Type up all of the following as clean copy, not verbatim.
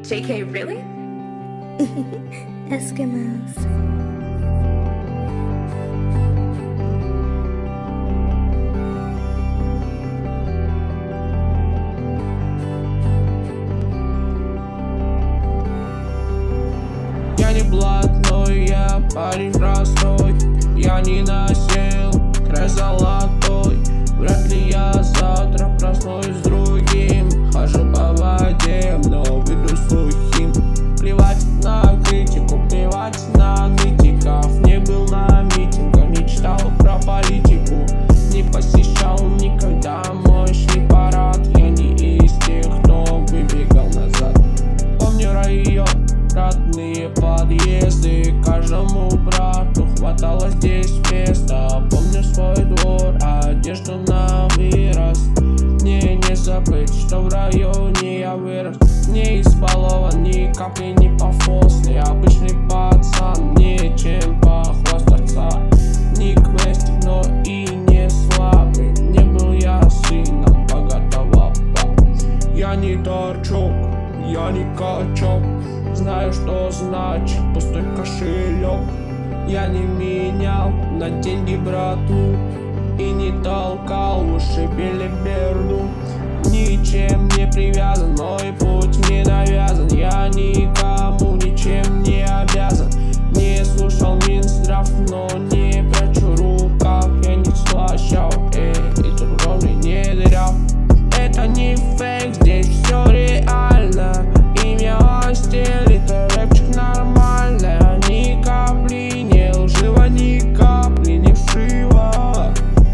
JK, really? Eskimos. Я не блатной, я парень простой. Я не носил край золотой. Вряд ли я завтра проснусь с другим. Хожу по воде, но веду сухим. Плевать на критику, плевать на нытиков. Не был на митингах, не читал про политику. Не посещал никогда мощный парад. Я не из тех, кто выбегал назад. Помню район, родные подъезды. Каждому брату хватало здесь места. Помню свой двор, одежду на вырост. Мне не забыть, что в районе я вырос. Не избалован ни капли, не пофосный. Обычный пацан, нечем похвастаться. Не квестик, но и не слабый. Не был я сыном богатого папы. Я не торчок, я не качок. Знаю, что значит пустой кошелек. Я не менял на деньги брату и не толкал в уши белиберду. Ничем не привязан, мой путь не навязан. Я никому ничем не обязан. Не слушал Минздрав, но не прячу рукав. Я не слащал, и тут ровно не дыряв. Это не фейк, здесь все реально. Имя стелит, рэпчик нормально. Ни капли не лживо, ни капли не вшиво.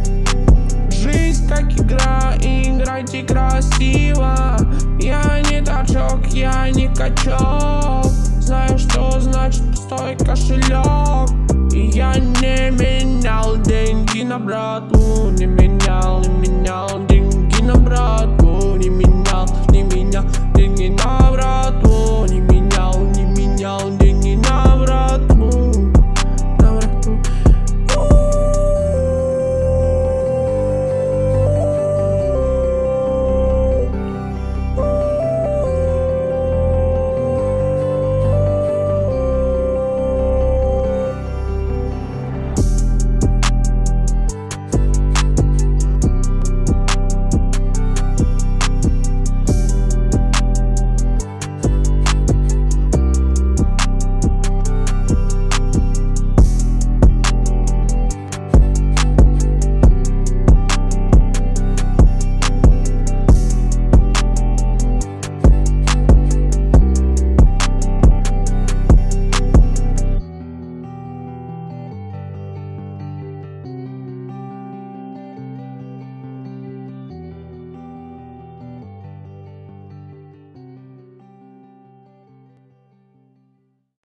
Жизнь как игра, играйте красиво. Я не торчок, я не качок. Знаю, что значит пустой кошелек. И я не менял деньги на брату. Не менял деньги на брату. Не менял